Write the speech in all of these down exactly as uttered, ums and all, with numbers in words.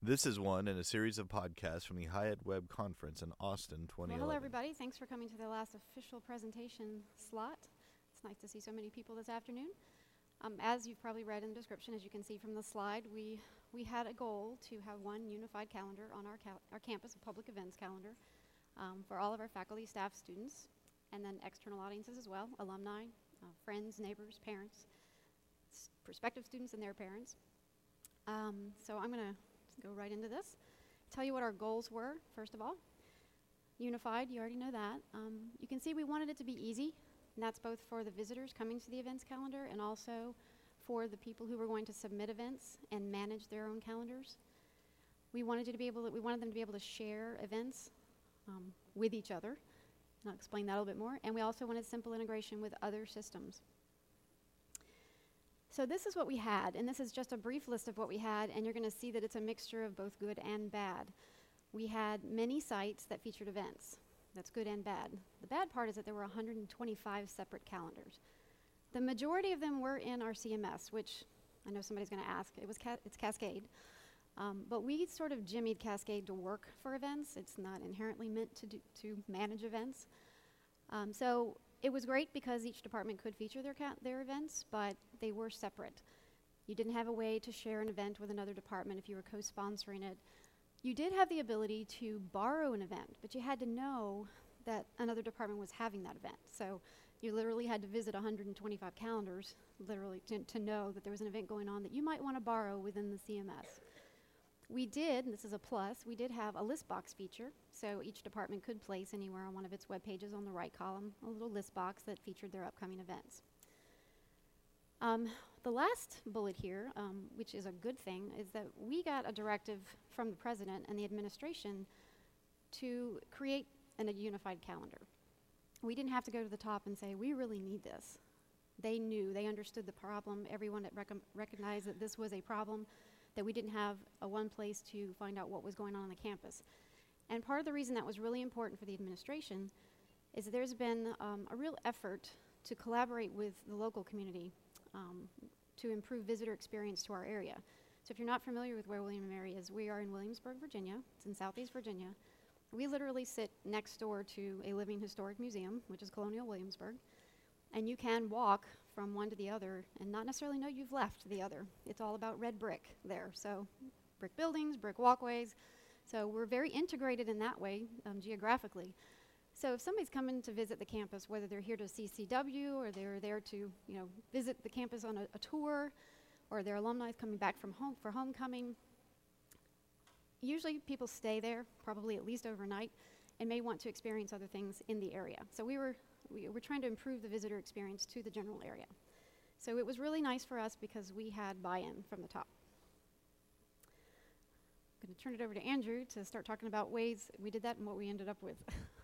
This is one in a series of podcasts from the Hyatt Web Conference in Austin twenty eleven. Well, hello, everybody. Thanks for coming to the last official presentation slot. It's nice to see so many people this afternoon. Um, as you've probably read in the description, as you can see from the slide, we, we had a goal to have one unified calendar on our, cal- our campus, a public events calendar, um, for all of our faculty, staff, students, and then external audiences as well, alumni, uh, friends, neighbors, parents, s- prospective students and their parents. Um, so I'm going to go right into this. Tell you what our goals were, first of all. Unified, you already know that. Um, you can see we wanted it to be easy, and that's both for the visitors coming to the events calendar and also for the people who were going to submit events and manage their own calendars. We wanted you to be able to, we wanted them to be able to share events um, with each other, and I'll explain that a little bit more, and we also wanted simple integration with other systems. So this is what we had, and this is just a brief list of what we had, and you're going to see that it's a mixture of both good and bad. We had many sites that featured events. That's good and bad. The bad part is that there were one hundred twenty-five separate calendars. The majority of them were in our C M S, which I know somebody's going to ask. It was ca- it's Cascade. Um, but we sort of jimmied Cascade to work for events. It's not inherently meant to, do, to manage events. Um, so it was great because each department could feature their, ca- their events, but they were separate. You didn't have a way to share an event with another department if you were co-sponsoring it. You did have the ability to borrow an event, but you had to know that another department was having that event. So you literally had to visit one hundred twenty-five calendars, literally, to, to know that there was an event going on that you might want to borrow within the C M S. We did, and this is a plus, we did have a list box feature, so each department could place anywhere on one of its web pages on the right column a little list box that featured their upcoming events. Um, the last bullet here, um, which is a good thing, is that we got a directive from the president and the administration to create an, a unified calendar. We didn't have to go to the top and say, we really need this. They knew, they understood the problem. Everyone that rec- recognized that this was a problem, that we didn't have a one place to find out what was going on on the campus. And part of the reason that was really important for the administration is that there's been um, a real effort to collaborate with the local community um, to improve visitor experience to our area. So if you're not familiar with where William and Mary is, we are in Williamsburg, Virginia. It's in Southeast Virginia. We literally sit next door to a living historic museum, which is Colonial Williamsburg, and you can walk from one to the other and not necessarily know you've left the other. It's all about red brick there. So brick buildings, brick walkways. So we're very integrated in that way, um, geographically. So if somebody's coming to visit the campus, whether they're here to see C W or they're there to, you know, visit the campus on a, a tour, or their alumni coming back from home for homecoming, usually people stay there, probably at least overnight, and may want to experience other things in the area. So we were we were trying to improve the visitor experience to the general area. So it was really nice for us because we had buy-in from the top. I'm going to turn it over to Andrew to start talking about ways we did that and what we ended up with.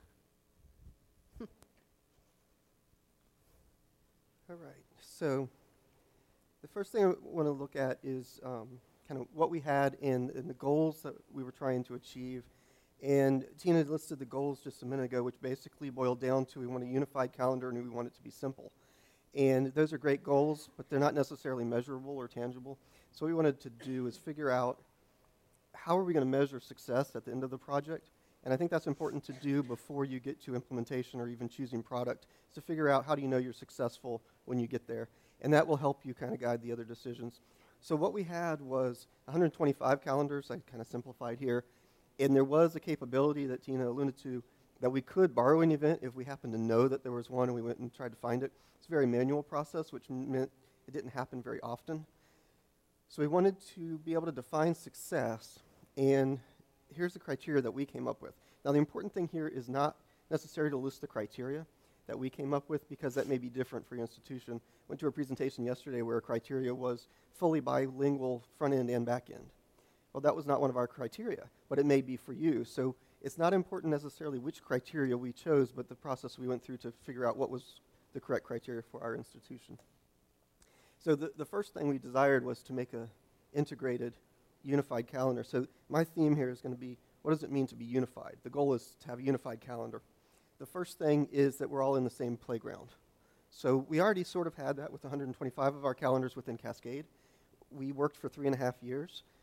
All right, so the first thing I want to look at is um, kind of what we had in, in the goals that we were trying to achieve. And Tina listed the goals just a minute ago, which basically boiled down to we want a unified calendar and we want it to be simple. And those are great goals, but they're not necessarily measurable or tangible. So what we wanted to do is figure out how are we going to measure success at the end of the project. And I think that's important to do before you get to implementation or even choosing product, is to figure out how do you know you're successful when you get there. And that will help you kind of guide the other decisions. So what we had was one hundred twenty-five calendars, I kind of simplified here, and there was a capability that Tina alluded to that we could borrow an event if we happened to know that there was one and we went and tried to find it. It's a very manual process, which meant it didn't happen very often. So we wanted to be able to define success, and here's the criteria that we came up with. Now, the important thing here is not necessarily to list the criteria that we came up with, because that may be different for your institution. Went to a presentation yesterday where a criteria was fully bilingual front end and back end. Well, that was not one of our criteria, but it may be for you. So it's not important necessarily which criteria we chose, but the process we went through to figure out what was the correct criteria for our institution. So the, the first thing we desired was to make a integrated, unified calendar. So my theme here is going to be, what does it mean to be unified? The goal is to have a unified calendar. The first thing is that we're all in the same playground. So we already sort of had that with one hundred twenty-five of our calendars within Cascade. We worked for three and a half years.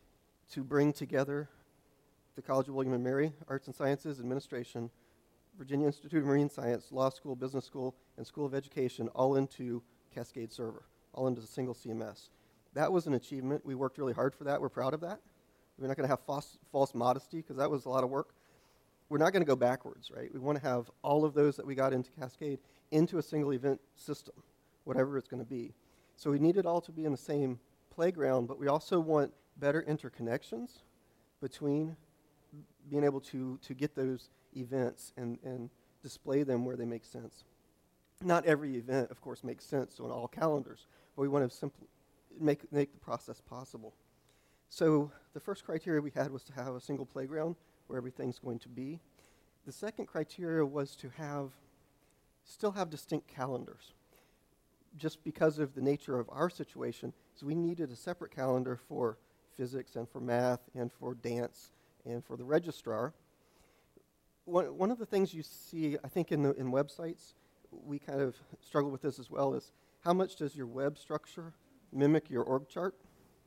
to bring together the College of William and Mary, Arts and Sciences, Administration, Virginia Institute of Marine Science, Law School, Business School, and School of Education all into Cascade Server, all into a single C M S. That was an achievement. We worked really hard for that. We're proud of that. We're not going to have false, false modesty because that was a lot of work. We're not going to go backwards, right? We want to have all of those that we got into Cascade into a single event system, whatever it's going to be. So we need it all to be in the same playground, but we also want better interconnections between being able to, to get those events and, and display them where they make sense. Not every event, of course, makes sense on all calendars, but we want to simply make, make the process possible. So the first criteria we had was to have a single playground where everything's going to be. The second criteria was to have, still have distinct calendars. Just because of the nature of our situation, so we needed a separate calendar for physics and for math and for dance and for the registrar. One, one of the things you see, I think, in, the, in websites, we kind of struggle with this as well, is how much does your web structure mimic your org chart?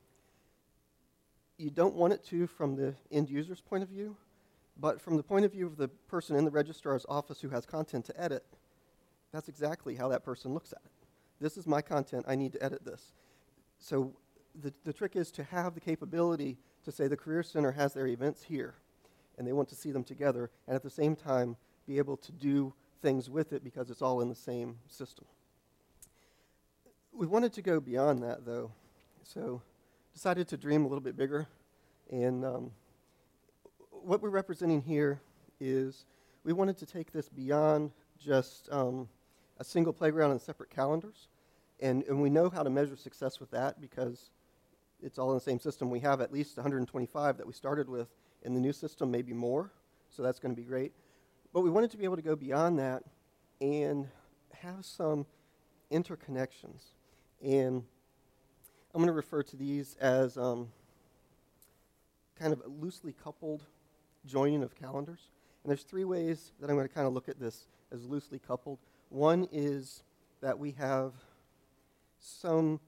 You don't want it to from the end user's point of view, but from the point of view of the person in the registrar's office who has content to edit, that's exactly how that person looks at it. This is my content, I need to edit this. So the, the trick is to have the capability to say the Career Center has their events here, and they want to see them together, and at the same time be able to do things with it because it's all in the same system. We wanted to go beyond that, though, so decided to dream a little bit bigger, and um, what we're representing here is we wanted to take this beyond just um, a single playground and separate calendars, and, and we know how to measure success with that because it's all in the same system. We have at least one hundred twenty-five that we started with in the new system, maybe more, so that's going to be great. But we wanted to be able to go beyond that and have some interconnections, and I'm going to refer to these as um, kind of loosely coupled joining of calendars. And there's three ways that I'm going to kind of look at this as loosely coupled. One is that we have some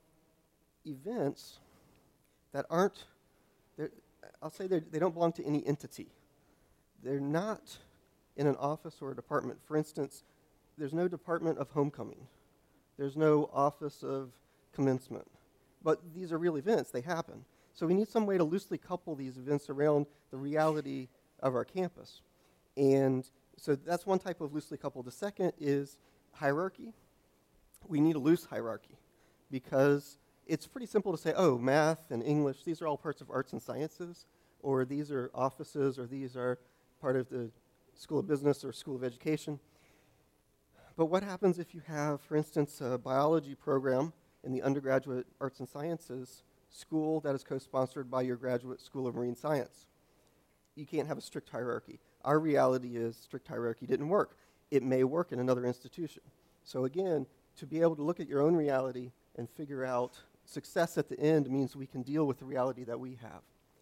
events that aren't, I'll say they don't belong to any entity. They're not in an office or a department. For instance, there's no department of homecoming. There's no office of commencement. But these are real events, they happen. So we need some way to loosely couple these events around the reality of our campus. And so that's one type of loosely coupled. The second is hierarchy. We need a loose hierarchy because it's pretty simple to say, oh, math and English, these are all parts of arts and sciences, or these are offices, or these are part of the School of Business or School of Education. But what happens if you have, for instance, a biology program in the undergraduate arts and sciences school that is co-sponsored by your graduate School of Marine Science? You can't have a strict hierarchy. Our reality is strict hierarchy didn't work. It may work in another institution. So again, to be able to look at your own reality and figure out success at the end means we can deal with the reality that we have.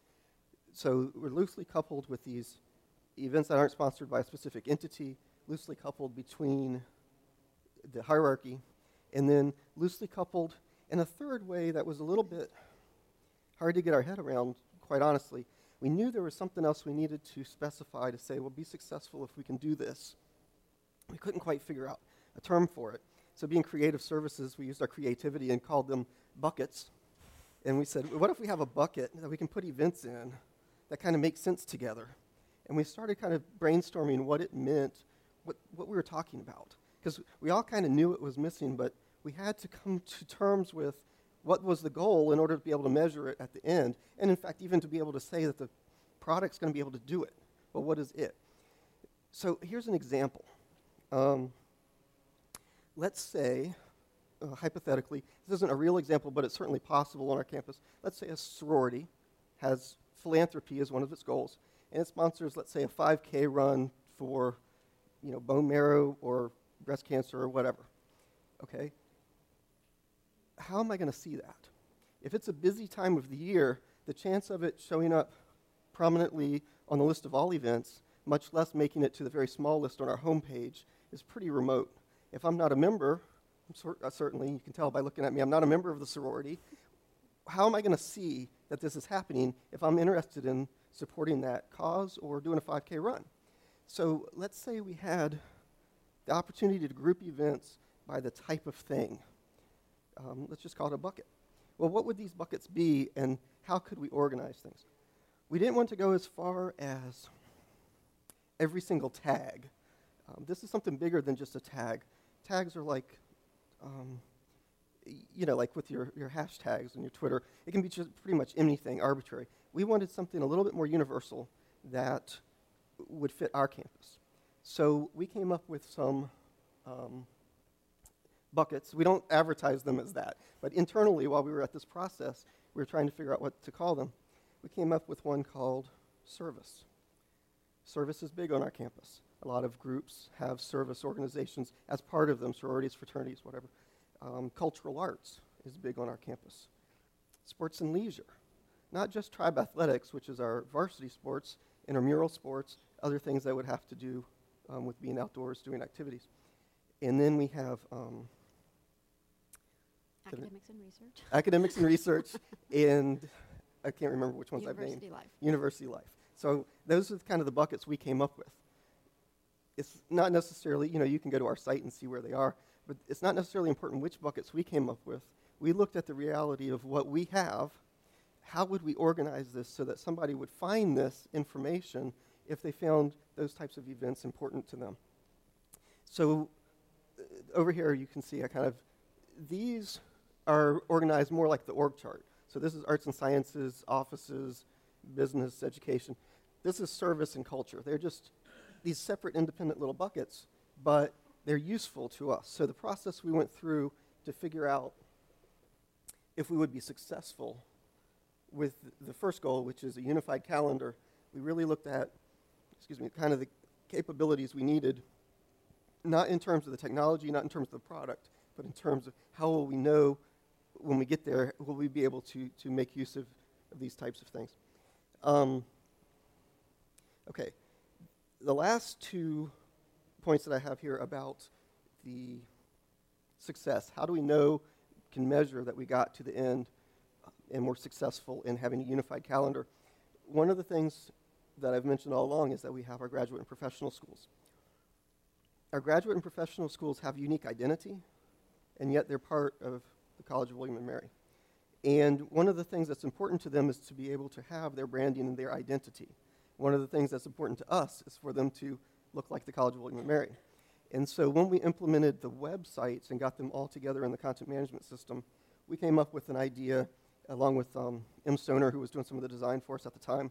So we're loosely coupled with these events that aren't sponsored by a specific entity, loosely coupled between the hierarchy, and then loosely coupled in a third way that was a little bit hard to get our head around, quite honestly. We knew there was something else we needed to specify to say, well, be successful if we can do this. We couldn't quite figure out a term for it. So being creative services, we used our creativity and called them buckets. And we said, what if we have a bucket that we can put events in that kind of make sense together? And we started kind of brainstorming what it meant, what, what we were talking about. Because we all kind of knew it was missing, but we had to come to terms with what was the goal in order to be able to measure it at the end. And in fact, even to be able to say that the product's going to be able to do it. But what is it? So here's an example. Um, let's say, uh, hypothetically, this isn't a real example, but it's certainly possible on our campus. Let's say a sorority has philanthropy as one of its goals, and it sponsors, let's say, a five K run for, you know, bone marrow or breast cancer or whatever. Okay? How am I going to see that? If it's a busy time of the year, the chance of it showing up prominently on the list of all events, much less making it to the very small list on our homepage, is pretty remote. If I'm not a member, I'm cer- uh, certainly, you can tell by looking at me, I'm not a member of the sorority. how am I going to see that this is happening if I'm interested in supporting that cause or doing a five K run? So let's say we had the opportunity to group events by the type of thing. Um, let's just call it a bucket. Well, what would these buckets be, and how could we organize things? We didn't want to go as far as every single tag. Um, this is something bigger than just a tag. Tags are like, um, y- you know, like with your, your hashtags and your Twitter. It can be just pretty much anything arbitrary. We wanted something a little bit more universal that would fit our campus. So we came up with some um, buckets. We don't advertise them as that, but internally, while we were at this process, we were trying to figure out what to call them. We came up with one called service. Service is big on our campus. A lot of groups have service organizations as part of them, sororities, fraternities, whatever. Um, cultural arts is big on our campus. Sports and leisure, not just tribe athletics, which is our varsity sports, intramural sports, other things that would have to do um, with being outdoors, doing activities. And then we have um, Academics and research. academics and research, and I can't remember which ones I've named. University life. University life. So those are kind of the buckets we came up with. It's not necessarily, you know, you can go to our site and see where they are, but it's not necessarily important which buckets we came up with. We looked at the reality of what we have. How would we organize this so that somebody would find this information if they found those types of events important to them? So uh, over here you can see I kind of, these are organized more like the org chart. So this is arts and sciences, offices, business, education. This is service and culture. They're just these separate independent little buckets, but they're useful to us. So the process we went through to figure out if we would be successful with the first goal, which is a unified calendar, we really looked at, excuse me, kind of the capabilities we needed, not in terms of the technology, not in terms of the product, but in terms of how will we know when we get there, will we be able to, to make use of, of these types of things. Um, okay, the last two points that I have here about the success, how do we know, can measure that we got to the end and we're successful in having a unified calendar. One of the things that I've mentioned all along is that we have our graduate and professional schools. Our graduate and professional schools have unique identity, and yet they're part of the College of William and Mary. And one of the things that's important to them is to be able to have their branding and their identity. One of the things that's important to us is for them to look like the College of William and Mary. And so when we implemented the websites and got them all together in the content management system, we came up with an idea, along with um, M. Stoner, who was doing some of the design for us at the time,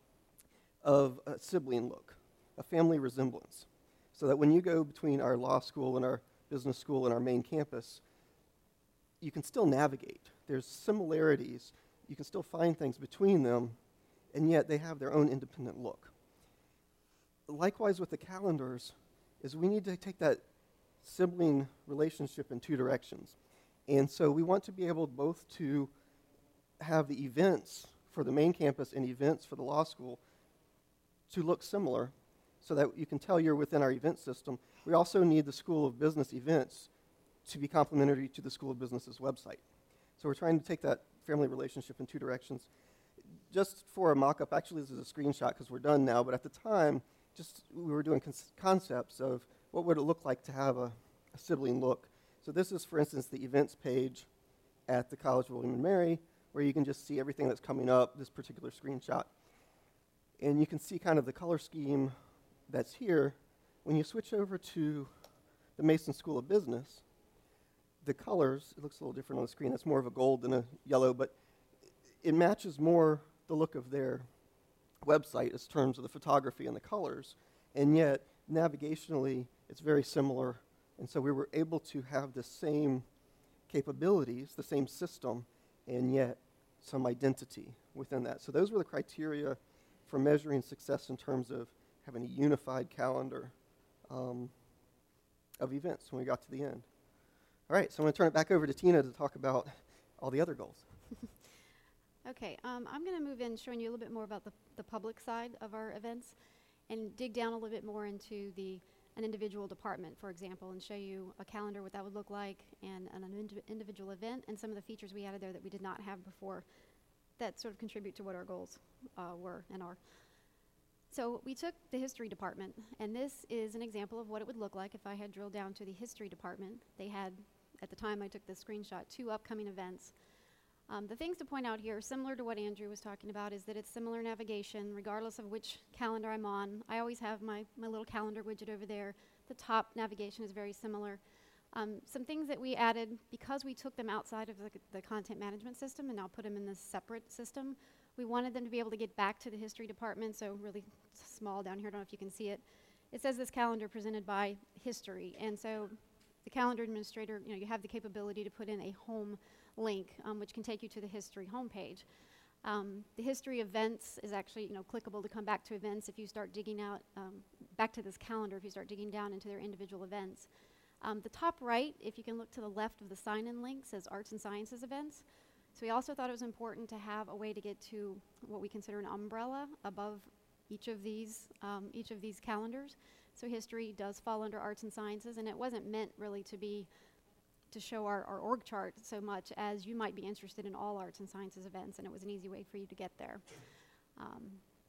of a sibling look, a family resemblance, so that when you go between our law school and our business school and our main campus, you can still navigate. There's similarities. You can still find things between them, and yet they have their own independent look. Likewise with the calendars, is we need to take that sibling relationship in two directions. And so we want to be able both to have the events for the main campus and events for the law school to look similar so that you can tell you're within our event system. We also need the School of Business events to be complementary to the School of Business's website. So we're trying to take that family relationship in two directions. Just for a mock-up, actually this is a screenshot because we're done now, but at the time, just we were doing cons- concepts of what would it look like to have a, a sibling look. So this is, for instance, the events page at the College of William and Mary, where you can just see everything that's coming up, this particular screenshot. And you can see kind of the color scheme that's here. When you switch over to the Mason School of Business, the colors, it looks a little different on the screen. It's more of a gold than a yellow, but it matches more the look of their website in terms of the photography and the colors, and yet navigationally it's very similar. And so we were able to have the same capabilities, the same system, and yet some identity within that. So those were the criteria for measuring success in terms of having a unified calendar um, of events when we got to the end. All right, so I'm going to turn it back over to Tina to talk about all the other goals. Okay, um, I'm going to move in showing you a little bit more about the, the public side of our events and dig down a little bit more into the an individual department, for example, and show you a calendar, what that would look like, and, and an indi individual event, and some of the features we added there that we did not have before that sort of contribute to what our goals uh, were and are. So we took the history department, and this is an example of what it would look like if I had drilled down to the history department. They had, at the time I took this screenshot, two upcoming events. Um, the things to point out here, similar to what Andrew was talking about, is that it's similar navigation regardless of which calendar I'm on. I always have my, my little calendar widget over there. The top navigation is very similar. Um, some things that we added, because we took them outside of the, the content management system and now put them in this separate system, we wanted them to be able to get back to the history department, so really small down here, I don't know if you can see it. It says this calendar presented by history, and so the calendar administrator, you know, you have the capability to put in a home link, um, which can take you to the history homepage. Um, the history events is actually, you know, clickable to come back to events if you start digging out, um, back to this calendar if you start digging down into their individual events. Um, the top right, if you can look to the left of the sign-in link, says Arts and Sciences events. So we also thought it was important to have a way to get to what we consider an umbrella above each of these, um, each of these calendars. So history does fall under Arts and Sciences, and it wasn't meant really to be to show our, our org chart so much as you might be interested in all Arts and Sciences events, and it was an easy way for you to get there. Um,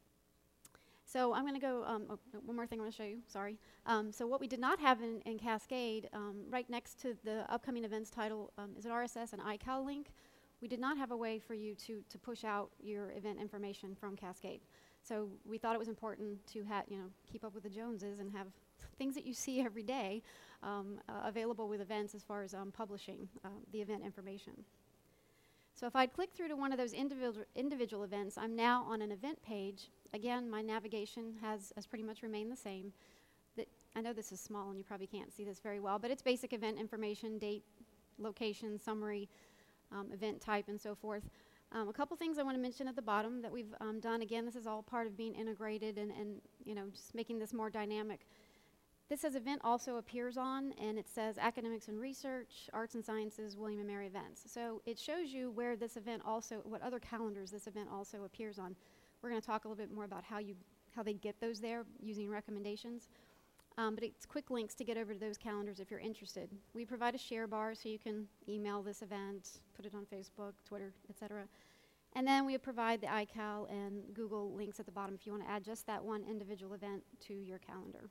so I'm going to go, um, oh, no, one more thing I want to show you, sorry. Um, so what we did not have in, in Cascade, um, right next to the upcoming events title, um, is an R S S and I C A L link. We did not have a way for you to, to push out your event information from Cascade. So we thought it was important to ha you know, keep up with the Joneses and have things that you see every day um, uh, available with events as far as um, publishing uh, the event information. So if I'd click through to one of those individual, individual events, I'm now on an event page. Again, my navigation has, has pretty much remained the same. That I know this is small and you probably can't see this very well, but it's basic event information, date, location, summary, um, event type, and so forth. Um, a couple things I want to mention at the bottom that we've um, done. Again, this is all part of being integrated and, and you know, just making this more dynamic. This says event also appears on, and it says academics and research, arts and sciences, William and Mary events. So it shows you where this event also, what other calendars this event also appears on. We're going to talk a little bit more about how you, how they get those there using recommendations. Um, but it's quick links to get over to those calendars if you're interested. We provide a share bar so you can email this event, put it on Facebook, Twitter, et cetera. And then we provide the I C A L and Google links at the bottom if you want to add just that one individual event to your calendar.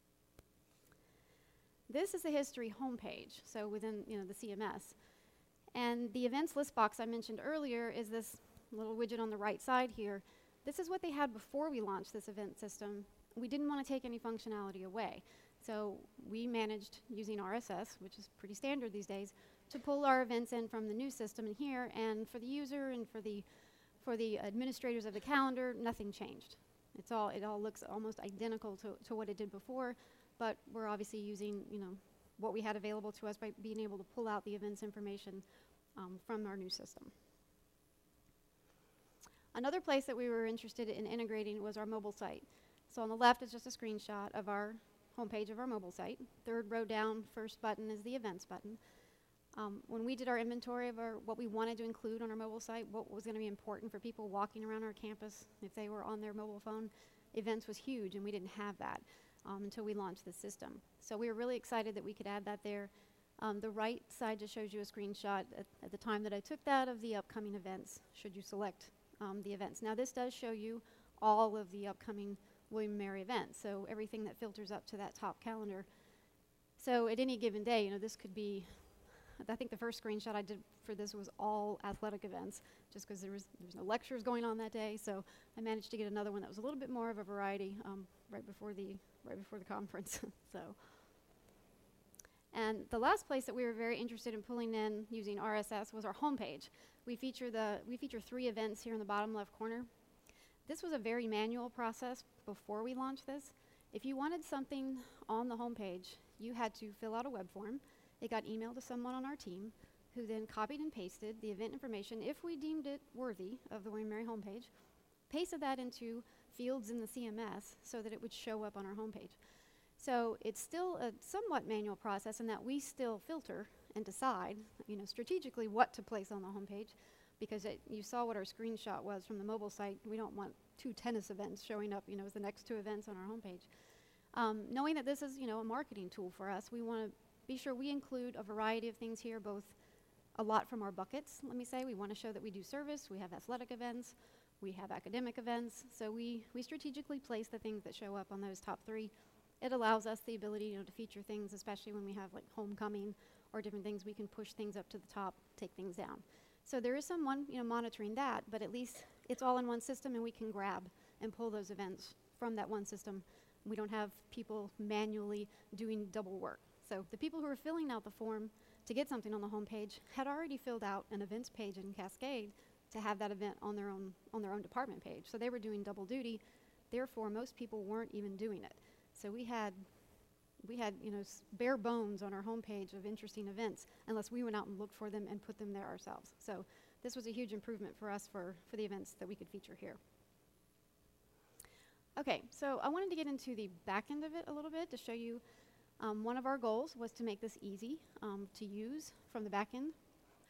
This is the history homepage, so within you know the C M S. And the events list box I mentioned earlier is this little widget on the right side here. This is what they had before we launched this event system. We didn't want to take any functionality away. So we managed using R S S, which is pretty standard these days, to pull our events in from the new system in here, and for the user and for the for the administrators of the calendar, nothing changed. It's all it all looks almost identical to, to what it did before, but we're obviously using you know what we had available to us by being able to pull out the events information um, from our new system. Another place that we were interested in integrating was our mobile site. So on the left is just a screenshot of our homepage of our mobile site. Third row down, first button is the events button. Um, when we did our inventory of our, what we wanted to include on our mobile site, what was going to be important for people walking around our campus if they were on their mobile phone, events was huge, and we didn't have that um, until we launched the system. So we were really excited that we could add that there. Um, the right side just shows you a screenshot at, at the time that I took that of the upcoming events, should you select um, the events. Now this does show you all of the upcoming William and Mary events, so everything that filters up to that top calendar. So at any given day, you know, this could be, I think the first screenshot I did for this was all athletic events, just because there was, there was no lectures going on that day, so I managed to get another one that was a little bit more of a variety um, right before the right before the conference. so, and the last place that we were very interested in pulling in using R S S was our homepage. We feature the we feature three events here in the bottom left corner. This was a very manual process before we launched this. If you wanted something on the homepage, you had to fill out a web form. It got emailed to someone on our team, who then copied and pasted the event information, if we deemed it worthy of the William and Mary homepage, pasted that into fields in the C M S so that it would show up on our homepage. So it's still a somewhat manual process in that we still filter and decide, you know, strategically what to place on the homepage, because it, you saw what our screenshot was from the mobile site. We don't want two tennis events showing up, you know, as the next two events on our homepage. Um, knowing that this is, you know, a marketing tool for us, we want to be sure we include a variety of things here, both a lot from our buckets, let me say. We want to show that we do service, we have athletic events, we have academic events, so we, we strategically place the things that show up on those top three. It allows us the ability, you know, to feature things, especially when we have like homecoming or different things. We can push things up to the top, take things down. So there is someone, you know, monitoring that, but at least it's all in one system and we can grab and pull those events from that one system. We don't have people manually doing double work. So the people who are filling out the form to get something on the home page had already filled out an events page in Cascade to have that event on their own on their own department page. So they were doing double duty. Therefore, most people weren't even doing it. So we had, we had, you know, s- bare bones on our homepage of interesting events, unless we went out and looked for them and put them there ourselves. So this was a huge improvement for us for, for the events that we could feature here. Okay, so I wanted to get into the back end of it a little bit to show you um, one of our goals was to make this easy um, to use from the back end.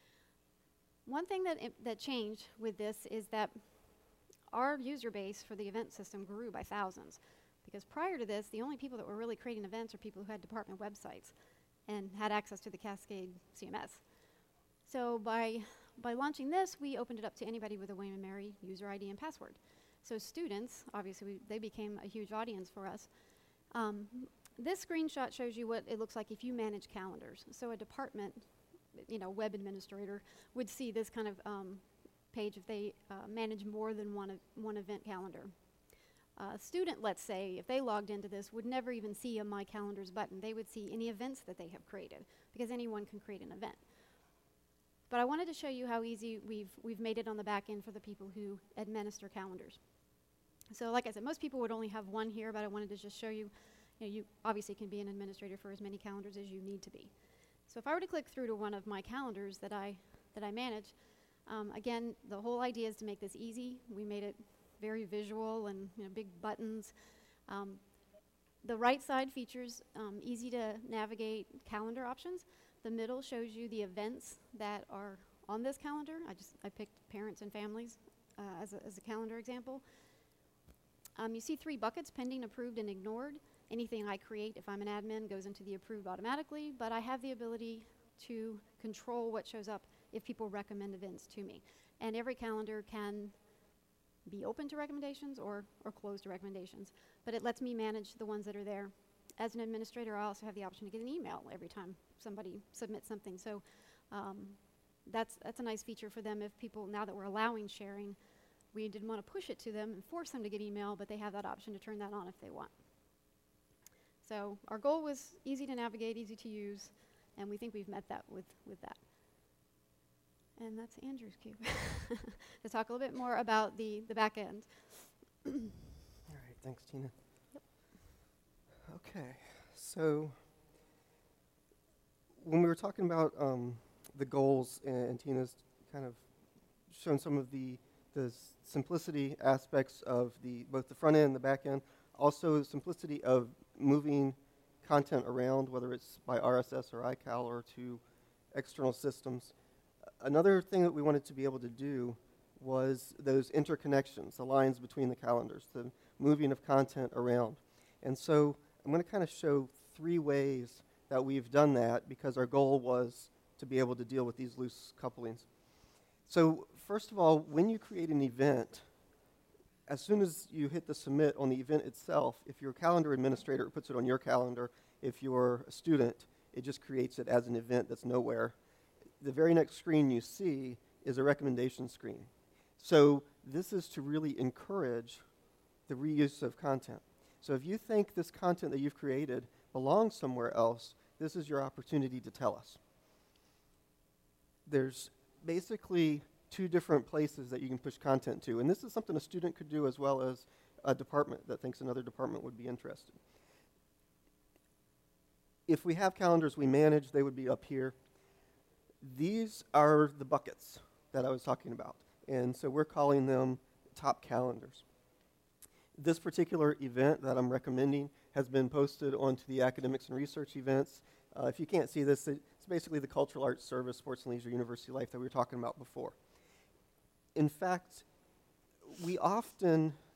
One thing that, it, that changed with this is that our user base for the event system grew by thousands. Because prior to this, the only people that were really creating events are people who had department websites and had access to the Cascade C M S. So by, by launching this, we opened it up to anybody with a William and Mary user I D and password. So students, obviously, we, they became a huge audience for us. Um, this screenshot shows you what it looks like if you manage calendars. So a department, you know, web administrator would see this kind of um, page if they uh, manage more than one, e- one event calendar. A uh, student, let's say, if they logged into this, would never even see a My Calendars button. They would see any events that they have created, because anyone can create an event. But I wanted to show you how easy we've, we've made it on the back end for the people who administer calendars. So like I said, most people would only have one here, but I wanted to just show you, you know, you obviously can be an administrator for as many calendars as you need to be. So if I were to click through to one of my calendars that I, that I manage, um, again, the whole idea is to make this easy. We made it very visual and, you know, big buttons. Um, the right side features um, easy to navigate calendar options. The middle shows you the events that are on this calendar. I just I picked parents and families uh, as, a, as a calendar example. Um, you see three buckets: pending, approved, and ignored. Anything I create, if I'm an admin, goes into the approved automatically, but I have the ability to control what shows up if people recommend events to me. And every calendar can be open to recommendations or, or closed to recommendations, but it lets me manage the ones that are there. As an administrator, I also have the option to get an email every time somebody submits something. So um, that's, that's a nice feature for them if people, now that we're allowing sharing, we didn't want to push it to them and force them to get email, but they have that option to turn that on if they want. So our goal was easy to navigate, easy to use, and we think we've met that with, with that. And that's Andrew's cue to talk a little bit more about the, the back end. All right, thanks, Tina. Yep. Okay, so when we were talking about um, the goals, and, and Tina's kind of shown some of the, the simplicity aspects of the both the front end and the back end, also simplicity of moving content around, whether it's by R S S or I C A L or to external systems. Another thing that we wanted to be able to do was those interconnections, the lines between the calendars, the moving of content around. And so I'm going to kind of show three ways that we've done that, because our goal was to be able to deal with these loose couplings. So first of all, when you create an event, as soon as you hit the submit on the event itself, if you're a calendar administrator, it puts it on your calendar. If you're a student, it just creates it as an event that's nowhere. The very next screen you see is a recommendation screen. So this is to really encourage the reuse of content. So if you think this content that you've created belongs somewhere else, this is your opportunity to tell us. There's basically two different places that you can push content to, and this is something a student could do as well as a department that thinks another department would be interested. If we have calendars we manage, they would be up here. These are the buckets that I was talking about, and so we're calling them top calendars. This particular event that I'm recommending has been posted onto the academics and research events. Uh, if you can't see this, it's basically the cultural arts service, sports and leisure, university life that we were talking about before. In fact, we often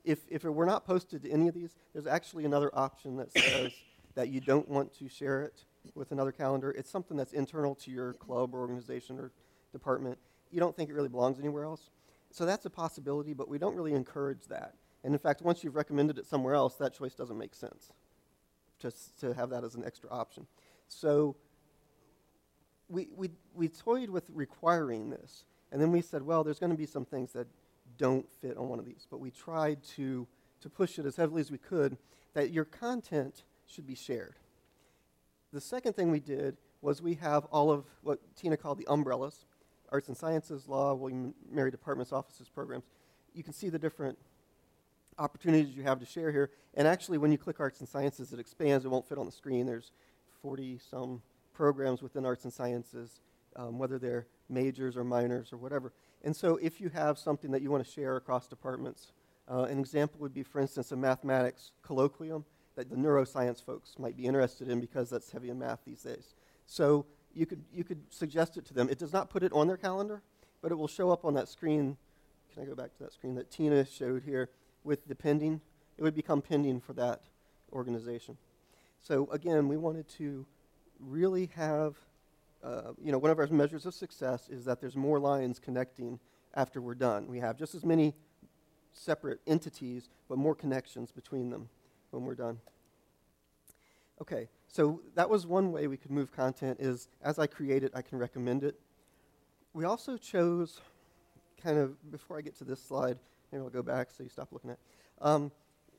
if, if it were not posted to any of these, there's actually another option that says that you don't want to share it with another calendar. It's something that's internal to your club or organization or department. You don't think it really belongs anywhere else. So that's a possibility, but we don't really encourage that. And in fact, once you've recommended it somewhere else, that choice doesn't make sense, just to have that as an extra option. So we, we, we toyed with requiring this, and then we said, well, there's going to be some things that don't fit on one of these, but we tried to, to push it as heavily as we could that your content should be shared. The second thing we did was we have all of what Tina called the umbrellas, arts and sciences, law, William and Mary departments, offices, programs. You can see the different opportunities you have to share here. And actually, when you click arts and sciences, it expands. It won't fit on the screen. There's forty-some programs within arts and sciences, um, whether they're majors or minors or whatever. And so if you have something that you want to share across departments, uh, an example would be, for instance, a mathematics colloquium that the neuroscience folks might be interested in because that's heavy in math these days. So you could, you could suggest it to them. It does not put it on their calendar, but it will show up on that screen. Can I go back to that screen that Tina showed here with the pending? It would become pending for that organization. So again, we wanted to really have, uh, you know, one of our measures of success is that there's more lines connecting after we're done. We have just as many separate entities, but more connections between them when we're done. Okay, so that was one way we could move content is, as I create it, I can recommend it. We also chose, kind of, before I get to this slide, maybe I'll go back so you stop looking at it. Um,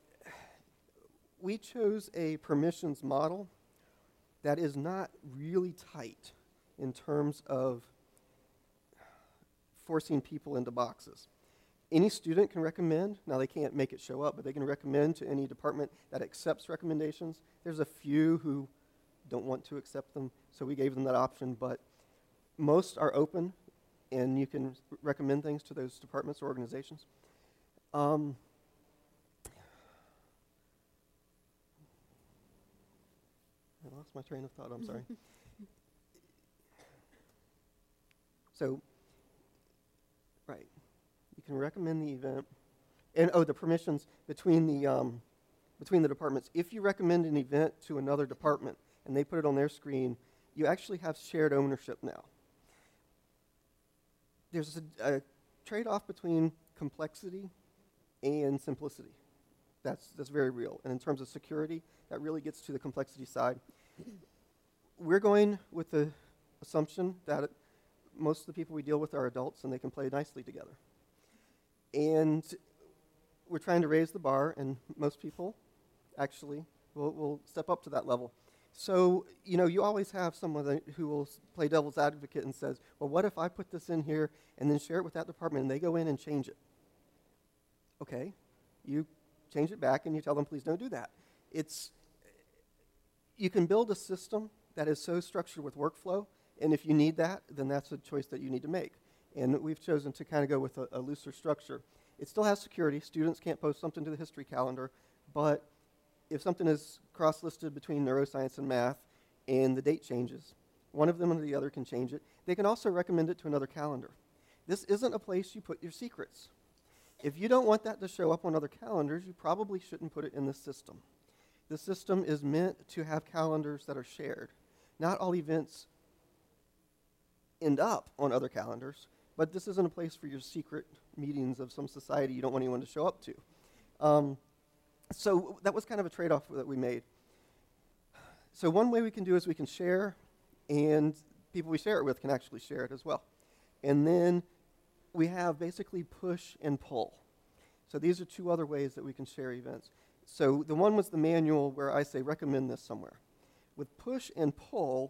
we chose a permissions model that is not really tight in terms of forcing people into boxes. Any student can recommend. Now, they can't make it show up, but they can recommend to any department that accepts recommendations. There's a few who don't want to accept them, so we gave them that option, but most are open, and you can recommend things to those departments or organizations. Um, I lost my train of thought, I'm sorry. So, right. You can recommend the event. And, oh, the permissions between the, um, between the departments. If you recommend an event to another department and they put it on their screen, you actually have shared ownership now. There's a, a trade-off between complexity and simplicity. That's, that's very real. And in terms of security, that really gets to the complexity side. We're going with the assumption that it, most of the people we deal with are adults and they can play nicely together. And we're trying to raise the bar, and most people actually will, will step up to that level. So, you know, you always have someone that, who will play devil's advocate and says, well, what if I put this in here and then share it with that department and they go in and change it? Okay, you change it back and you tell them, please don't do that. It's, you can build a system that is so structured with workflow, and if you need that, then that's a choice that you need to make. And we've chosen to kind of go with a, a looser structure. It still has security. Students can't post something to the history calendar, but if something is cross-listed between neuroscience and math and the date changes, one of them or the other can change it. They can also recommend it to another calendar. This isn't a place you put your secrets. If you don't want that to show up on other calendars, you probably shouldn't put it in the system. The system is meant to have calendars that are shared. Not all events end up on other calendars, but this isn't a place for your secret meetings of some society you don't want anyone to show up to. Um, so that was kind of a trade-off that we made. So one way we can do is we can share, and people we share it with can actually share it as well. And then we have basically push and pull. So these are two other ways that we can share events. So the one was the manual where I say recommend this somewhere. With push and pull,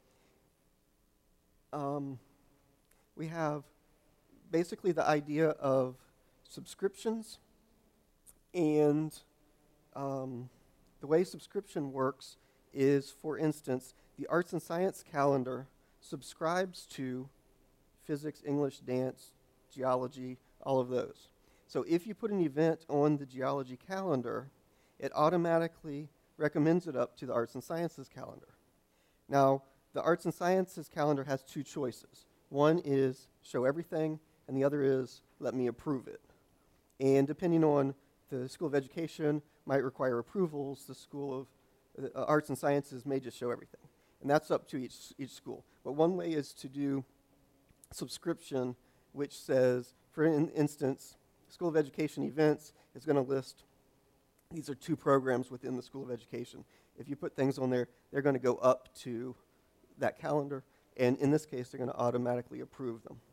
um, we have basically the idea of subscriptions, and um, the way subscription works is, for instance, the arts and science calendar subscribes to physics, English, dance, geology, all of those. So if you put an event on the geology calendar, it automatically recommends it up to the arts and sciences calendar. Now, the arts and sciences calendar has two choices. One is show everything, and the other is let me approve it. And depending on the School of Education might require approvals. The School of uh, Arts and Sciences may just show everything. And that's up to each, each school. But one way is to do subscription, which says, for in instance, School of Education events is going to list, these are two programs within the School of Education. If you put things on there, they're going to go up to that calendar. And in this case, they're going to automatically approve them.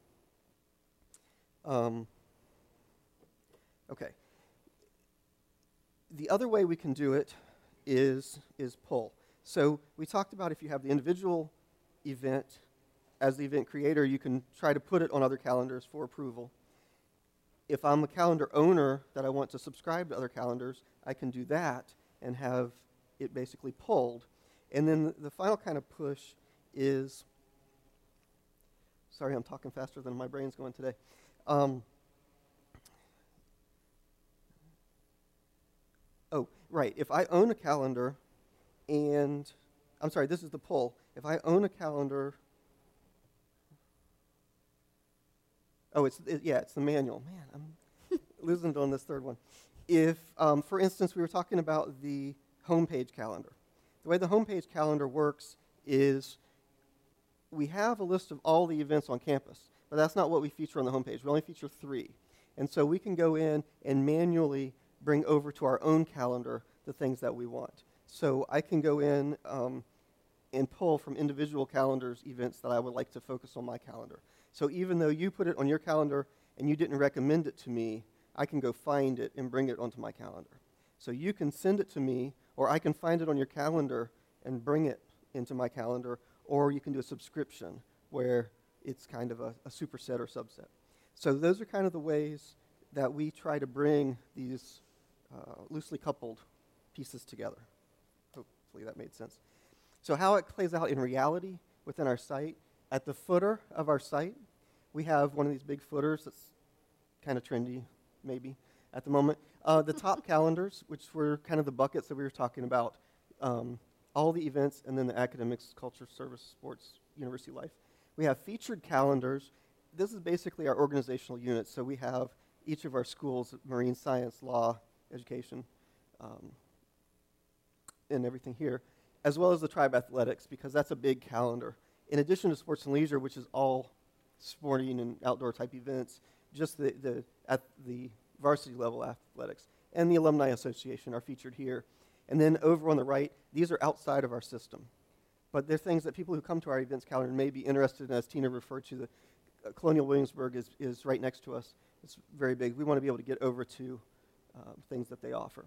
Um, okay. The other way we can do it is, is pull. So we talked about if you have the individual event, as the event creator, you can try to put it on other calendars for approval. If I'm a calendar owner that I want to subscribe to other calendars, I can do that and have it basically pulled. And then the, the final kind of push is, sorry, I'm talking faster than my brain's going today. Um, oh, right, if I own a calendar and, I'm sorry, this is the pull. If I own a calendar, oh, it's, it, yeah, it's the manual. Man, I'm losing it on this third one. If, um, for instance, we were talking about the homepage calendar. The way the homepage calendar works is we have a list of all the events on campus, but that's not what we feature on the homepage. We only feature three. And so we can go in and manually bring over to our own calendar the things that we want. So I can go in um, and pull from individual calendars events that I would like to focus on my calendar. So even though you put it on your calendar and you didn't recommend it to me, I can go find it and bring it onto my calendar. So you can send it to me, or I can find it on your calendar and bring it into my calendar, or you can do a subscription where it's kind of a, a superset or subset. So those are kind of the ways that we try to bring these uh, loosely coupled pieces together. Hopefully that made sense. So how it plays out in reality within our site, at the footer of our site, we have one of these big footers that's kind of trendy, maybe, at the moment. Uh, the top calendars, which were kind of the buckets that we were talking about, um, all the events, and then the academics, culture, service, sports, university life. We have featured calendars. This is basically our organizational unit. So we have each of our schools, marine science, law, education, um, and everything here, as well as the tribe athletics, because that's a big calendar. In addition to sports and leisure, which is all sporting and outdoor type events, just the, the at the varsity level athletics and the alumni association are featured here. And then over on the right, these are outside of our system. But they're things that people who come to our events calendar may be interested in. As Tina referred to, the uh, Colonial Williamsburg is, is right next to us. It's very big. We want to be able to get over to um, things that they offer.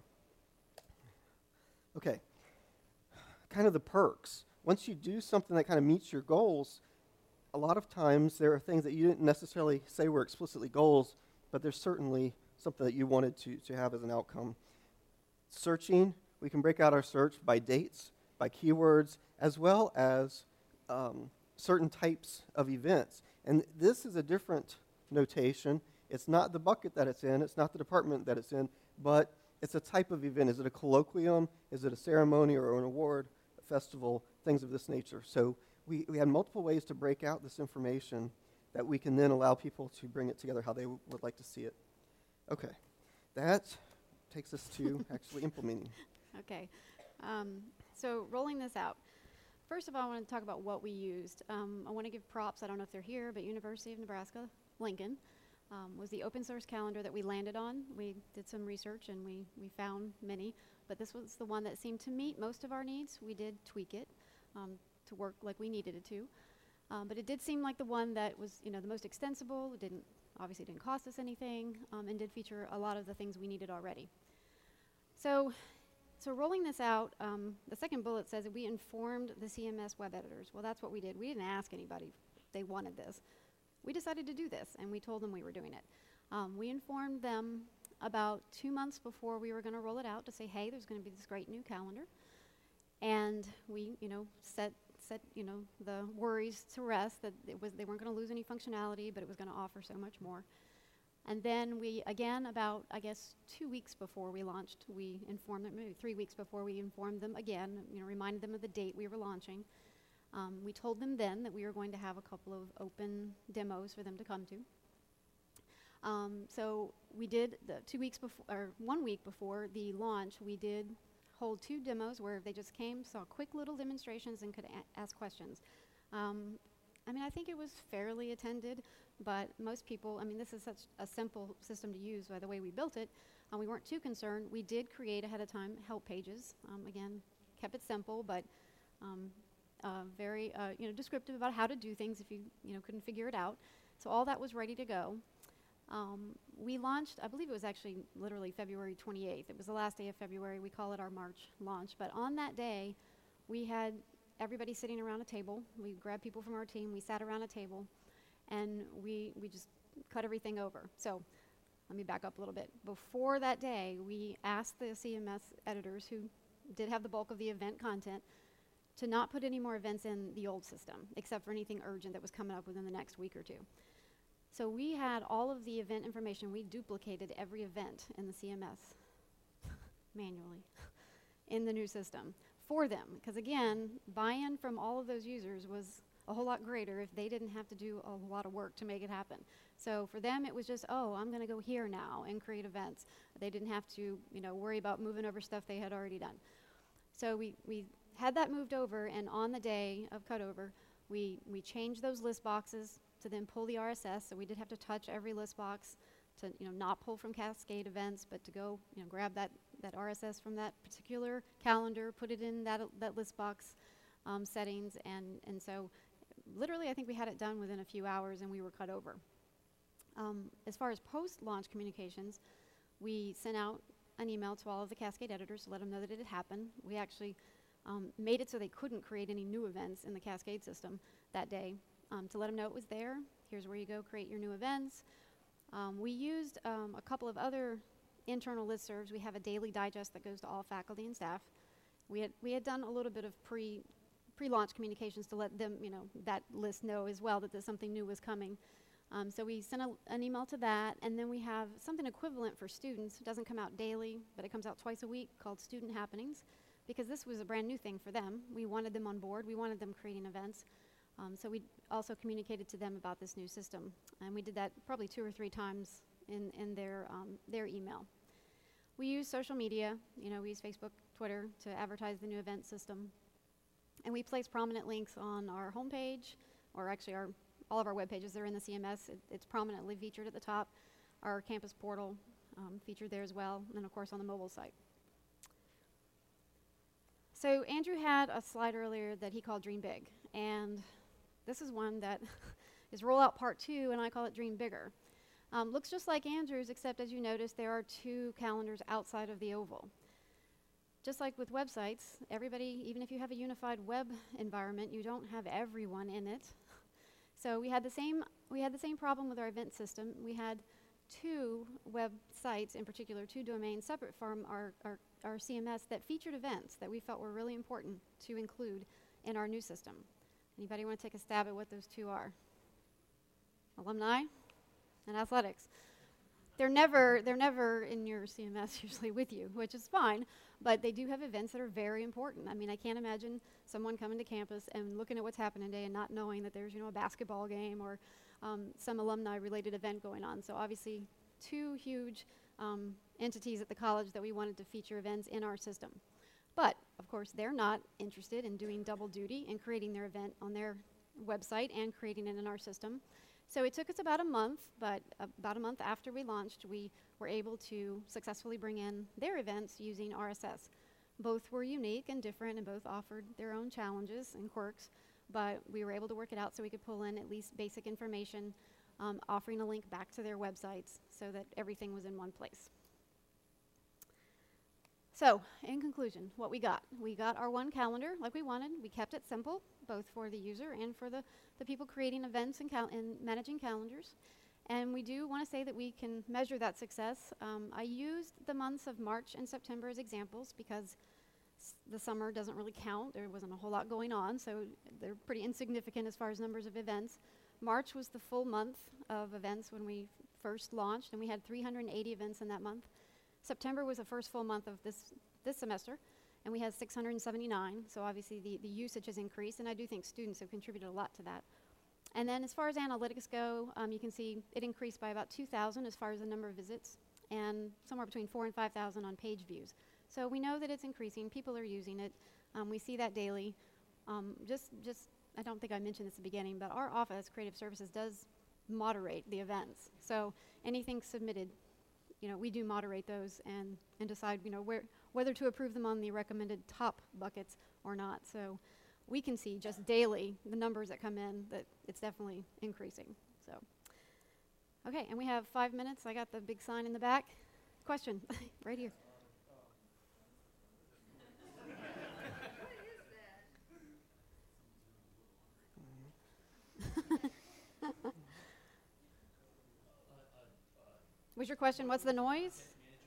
Okay, kind of the perks. Once you do something that kind of meets your goals, a lot of times there are things that you didn't necessarily say were explicitly goals, but there's certainly something that you wanted to, to have as an outcome. Searching, we can break out our search by dates, by keywords, as well as um, certain types of events. And this is a different notation. It's not the bucket that it's in, it's not the department that it's in, but it's a type of event. Is it a colloquium? Is it a ceremony or an award, a festival, things of this nature? So we, we had multiple ways to break out this information that we can then allow people to bring it together how they w- would like to see it. Okay, that takes us to actually implementing. Okay, um, so rolling this out. First of all, I want to talk about what we used. Um, I want to give props, I don't know if they're here, but University of Nebraska, Lincoln, um, was the open source calendar that we landed on. We did some research and we, we found many, but this was the one that seemed to meet most of our needs. We did tweak it um, to work like we needed it to. Um, but it did seem like the one that was, you know, the most extensible. It didn't, obviously didn't cost us anything, um, and did feature a lot of the things we needed already. So, so rolling this out, um, the second bullet says that we informed the C M S web editors. Well, that's what we did. We didn't ask anybody if they wanted this. We decided to do this, and we told them we were doing it. Um, we informed them about two months before we were going to roll it out to say, hey, there's going to be this great new calendar. And we, you know, set set, you know, the worries to rest that it was they weren't going to lose any functionality, but it was going to offer so much more. And then we, again, about, I guess, two weeks before we launched, we informed them, maybe three weeks before we informed them again, you know, reminded them of the date we were launching. Um, we told them then that we were going to have a couple of open demos for them to come to. Um, so we did the two weeks before, or one week before the launch, we did hold two demos where they just came, saw quick little demonstrations, and could a- ask questions. Um, I mean, I think it was fairly attended, but most people, I mean, this is such a simple system to use by the way we built it. Uh, we weren't too concerned. We did create ahead of time help pages. Um, again, kept it simple, but um, uh, very, uh, you know, descriptive about how to do things if you, you know, couldn't figure it out. So all that was ready to go. Um, we launched, I believe it was actually literally February twenty-eighth. It was the last day of February. We call it our March launch. But on that day, we had everybody sitting around a table. We grabbed people from our team. We sat around a table, and we, we just cut everything over. So let me back up a little bit. Before that day, we asked the C M S editors, who did have the bulk of the event content, to not put any more events in the old system, except for anything urgent that was coming up within the next week or two. So we had all of the event information. We duplicated every event in the C M S manually in the new system for them. Because again, buy-in from all of those users was a whole lot greater if they didn't have to do a lot of work to make it happen. So for them, it was just, oh, I'm going to go here now and create events. They didn't have to, you know, worry about moving over stuff they had already done. So we, we had that moved over, and on the day of cutover, we, we changed those list boxes to then pull the R S S. So we did have to touch every list box to, you know, not pull from Cascade events, but to go, you know, grab that, that R S S from that particular calendar, put it in that, uh, that list box um, settings, and, and so literally I think we had it done within a few hours, and we were cut over. Um, as far as post-launch communications, we sent out an email to all of the Cascade editors to let them know that it had happened. We actually um, made it so they couldn't create any new events in the Cascade system that day, um, to let them know it was there. Here's where you go create your new events. Um, we used um, a couple of other internal listservs. We have a daily digest that goes to all faculty and staff. We had, we had done a little bit of pre, pre-launch communications to let them, you know, that list know as well that there's something new was coming. Um, so we sent a, an email to that, and then we have something equivalent for students. It doesn't come out daily, but it comes out twice a week, called Student Happenings, because this was a brand new thing for them. We wanted them on board. We wanted them creating events. Um, so we also communicated to them about this new system, and we did that probably two or three times in, in their, um, their email. We use social media. You know, we use Facebook, Twitter to advertise the new event system, and we place prominent links on our homepage, or actually our all of our web pages. They're in the C M S. It, it's prominently featured at the top. Our campus portal um, featured there as well, and of course on the mobile site. So Andrew had a slide earlier that he called Dream Big, and this is one that is rollout part two, and I call it Dream Bigger. Um, looks just like Andrew's, except as you notice, there are two calendars outside of the oval. Just like with websites, everybody, even if you have a unified web environment, you don't have everyone in it. So we had the same we had the same problem with our event system. We had two websites, in particular, two domains separate from our, our, our C M S that featured events that we felt were really important to include in our new system. Anybody want to take a stab at what those two are? Alumni and athletics. They're never they're never in your C M S usually with you, which is fine, but they do have events that are very important. I mean, I can't imagine someone coming to campus and looking at what's happening today and not knowing that there's, you know, a basketball game or um, some alumni-related event going on. So obviously, two huge um, entities at the college that we wanted to feature events in our system. But, of course, they're not interested in doing double duty and creating their event on their website and creating it in our system. So it took us about a month, but uh, about a month after we launched, we were able to successfully bring in their events using R S S. Both were unique and different, and both offered their own challenges and quirks, but we were able to work it out so we could pull in at least basic information, um, offering a link back to their websites so that everything was in one place. So, in conclusion, what we got. We got our one calendar like we wanted. We kept it simple, both for the user and for the, the people creating events and, cal and managing calendars. And we do want to say that we can measure that success. Um, I used the months of March and September as examples because s the summer doesn't really count. There wasn't a whole lot going on, so they're pretty insignificant as far as numbers of events. March was the full month of events when we first launched, and we had three hundred eighty events in that month. September was the first full month of this, this semester, and we had six hundred seventy-nine, so obviously the, the usage has increased, and I do think students have contributed a lot to that. And then as far as analytics go, um, you can see it increased by about two thousand as far as the number of visits, and somewhere between four and five thousand on page views. So we know that it's increasing. People are using it. Um, we see that daily. Um, just, just, I don't think I mentioned this at the beginning, but our office, Creative Services, does moderate the events. So anything submitted, you know, we do moderate those and, and decide, you know, where, whether to approve them on the recommended top buckets or not. So we can see just daily the numbers that come in that it's definitely increasing. So, okay, and we have five minutes. I got the big sign in the back. Question, right here. Was your question, what's the noise?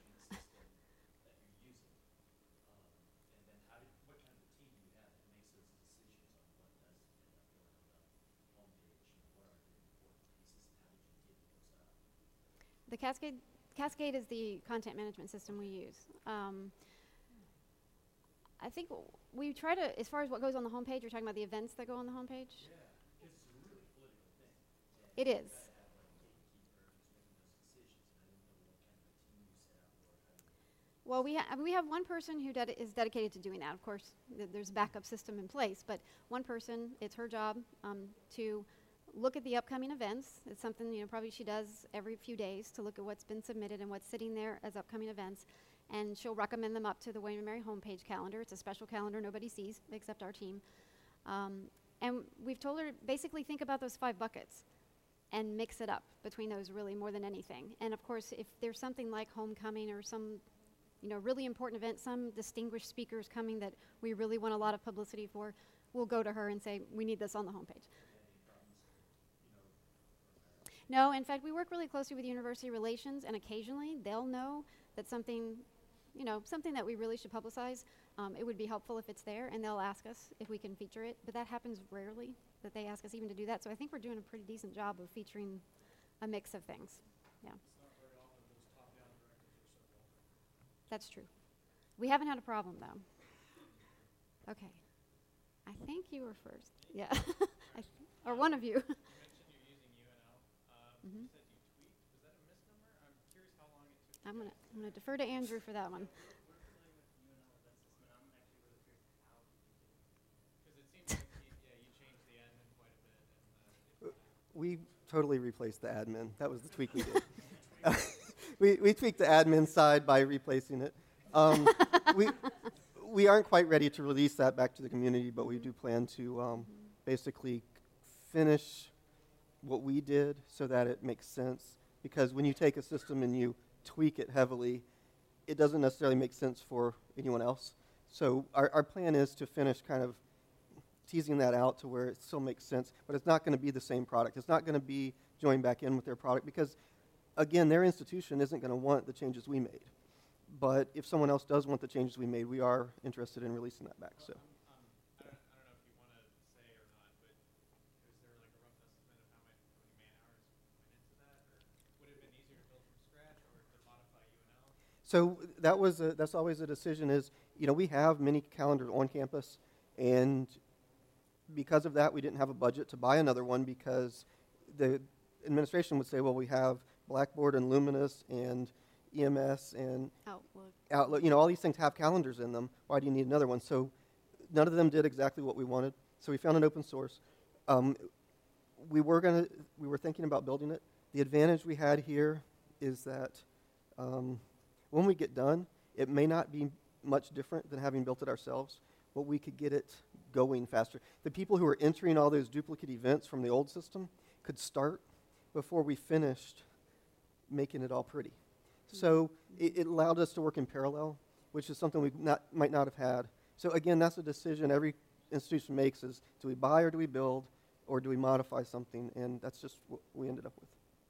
The Cascade, Cascade is the content management system we use. Um, I think w- we try to, as far as what goes on the homepage, you're talking about the events that go on the homepage? Yeah, it's a really political thing. It is. Well, we, ha- we have one person who ded- is dedicated to doing that. Of course, th- there's a backup system in place, but one person, it's her job um, to look at the upcoming events. It's something, you know, probably she does every few days to look at what's been submitted and what's sitting there as upcoming events. And she'll recommend them up to the William and Mary homepage calendar. It's a special calendar nobody sees except our team. Um, and we've told her basically think about those five buckets and mix it up between those really more than anything. And of course, if there's something like homecoming or some, you know, really important event, some distinguished speakers coming that we really want a lot of publicity for, we'll go to her and say, we need this on the homepage. No, in fact, we work really closely with university relations, and occasionally they'll know that something, you know, something that we really should publicize, um, it would be helpful if it's there, and they'll ask us if we can feature it. But that happens rarely, that they ask us even to do that. So I think we're doing a pretty decent job of featuring a mix of things. Yeah. It's not very often those top-down directors are so welcome. That's true. We haven't had a problem, though. Okay. I think you were first. Yeah. I th- or one of you. Mm-hmm. You said you tweaked. Was that a misnomer? I'm curious how long it took. I'm gonna I'm gonna defer to Andrew for that one. We're familiar with U N L event system, and I'm actually really curious how you did it. Because it seems like you, yeah, you changed the admin quite a bit. And, uh, We totally replaced the admin. That was the tweak we did. we, we tweaked the admin side by replacing it. Um, we, we aren't quite ready to release that back to the community, but we do plan to um, basically finish what we did so that it makes sense. Because when you take a system and you tweak it heavily, it doesn't necessarily make sense for anyone else. So our, our plan is to finish kind of teasing that out to where it still makes sense, but it's not going to be the same product. It's not going to be joined back in with their product because, again, their institution isn't going to want the changes we made. But if someone else does want the changes we made, we are interested in releasing that back. So. Um, I, don't, I don't know if you want to say or not, but is there like a rough estimate of how many, how many man hours went into that? Or would it have been easier to build from scratch or to modify U N L? So that was a, that's always a decision is, you know, we have many calendars on campus, and because of that, we didn't have a budget to buy another one because the administration would say, well, we have Blackboard and Luminous and E M S and Outlook. Outlook, you know, all these things have calendars in them. Why do you need another one? So none of them did exactly what we wanted. So we found an open source. Um, we were gonna, we were thinking about building it. The advantage we had here is that um, when we get done, it may not be much different than having built it ourselves, but we could get it going faster. The people who are entering all those duplicate events from the old system could start before we finished making it all pretty. So it, it allowed us to work in parallel, which is something we not, might not have had. So again, that's a decision every institution makes is, do we buy or do we build, or do we modify something? And that's just what we ended up with.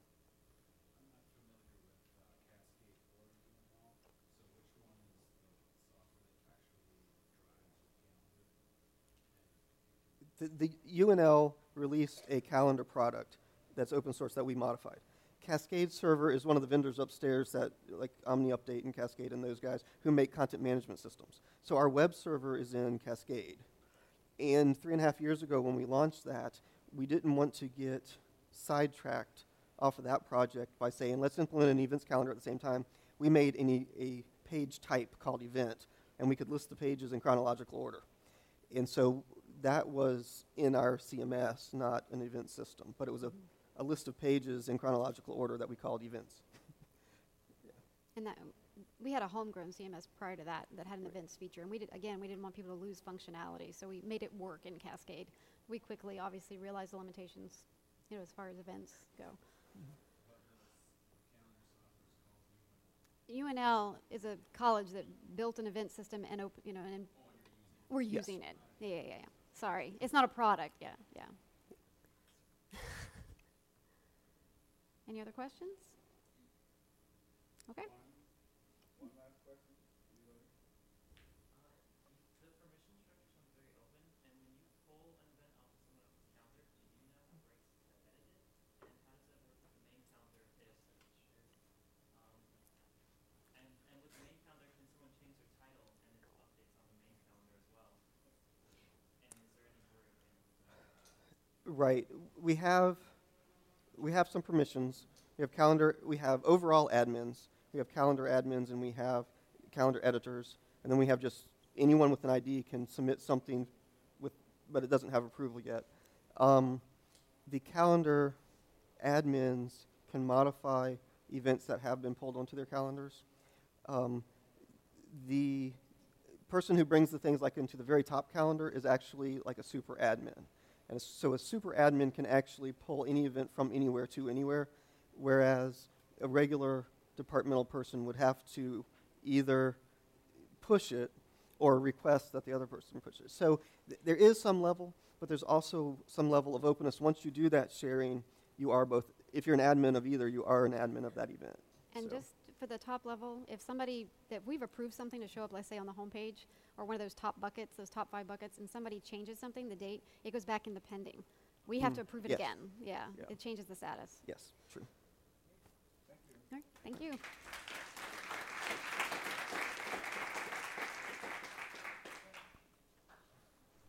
The, the U N L released a calendar product that's open source that we modified. Cascade Server is one of the vendors upstairs that, like Omni Update and Cascade and those guys, who make content management systems. So our web server is in Cascade. And three and a half years ago when we launched that, we didn't want to get sidetracked off of that project by saying, let's implement an events calendar at the same time. We made any, a page type called event, and we could list the pages in chronological order. And so that was in our C M S, not an event system, but it was a, a list of pages in chronological order that we called events. And that, we had a homegrown C M S prior to that that had an events feature, and we did, again, we didn't want people to lose functionality, so we made it work in Cascade. We quickly, obviously, realized the limitations, you know, as far as events go. U N L is a college that built an event system and, op- you know, and we're Yes. using it. Yeah, yeah, yeah, yeah. Sorry, it's not a product. Yeah, yeah. Any other questions? Okay. One last question. Anybody? The permission structure sounds very open, and when you pull an event off of someone else's calendar, do you know what breaks have edited? And how does that work with the main calendar if, um, and, and with the main calendar, can someone change their title and it updates on the main calendar as well? And is there any wording in Right. We have we have some permissions. We have calendar. We have overall admins. We have calendar admins, and we have calendar editors. And then we have just anyone with an I D can submit something, with, but it doesn't have approval yet. Um, the calendar admins can modify events that have been pulled onto their calendars. Um, the person who brings the things like into the very top calendar is actually like a super admin. And so a super admin can actually pull any event from anywhere to anywhere, whereas a regular departmental person would have to either push it or request that the other person push it. So th- there is some level, but there's also some level of openness. Once you do that sharing, you are both, if you're an admin of either, you are an admin of that event. And So- just for the top level, if somebody, that we've approved something to show up, let's say on the homepage, or one of those top buckets, those top five buckets, and somebody changes something, the date, it goes back into pending. We have Mm, to approve it yes. again. Yeah, Yeah. it changes the status. Yes, true. Thank you. All right, thank you.